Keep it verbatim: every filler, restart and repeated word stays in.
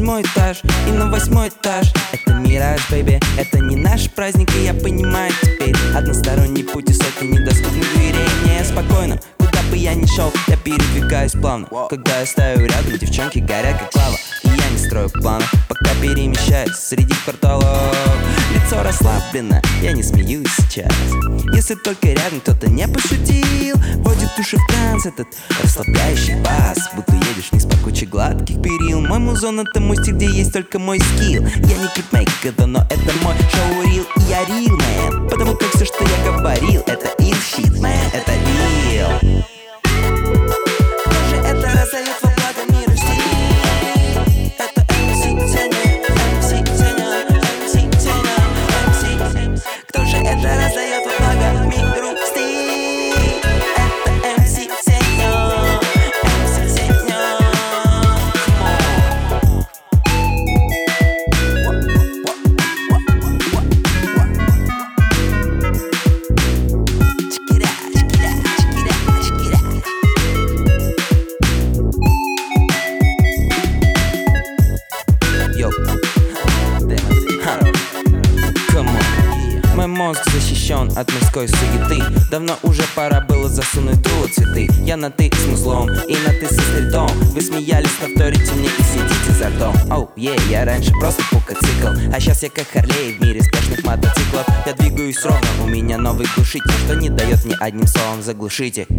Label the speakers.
Speaker 1: седьмой этаж и на восьмой этаж. Это мираж, бэйби, это не наш праздник, и я понимаю теперь. Односторонний путь и сотни недоступных дверей. Мне спокойно, куда бы я ни шел, я передвигаюсь плавно. Когда я стою рядом, девчонки горят как лава, и я не строю планов, пока перемещаюсь среди кварталов. Лицо расслаблено, я не смеюсь сейчас, если только рядом кто-то не пошутил. Вводит уши в транс этот расслабляющий бас, будто едешь вниз по куче гладких перил. Мой музон — это мостик, где есть только мой скилл. Я не клипмейкер, но это мой шоу-рил, и я real man, потому как все, что я говорил, это ill shit, man, это real. Кто же это раздает во благо миру стиль? Это эм си Сеня, эм си Сеня, эм си Сеня, эм си. Кто же это раздает во благо миру стиль? Это эм си Сеня, эм си Сеня. Мой мозг защищен от мирской суеты. Давно уже пора было засунуть дуло цветы. Я на ты с музлом и на ты со стрельтом. Вы смеялись, но вторите мне и сидите за ртом. Оу, е, я раньше просто пукацикл, а сейчас я как Харлей в мире скачных мотоциклов. Я двигаюсь ровно, у меня новый глушитель, что не дает мне одним словом заглушить их.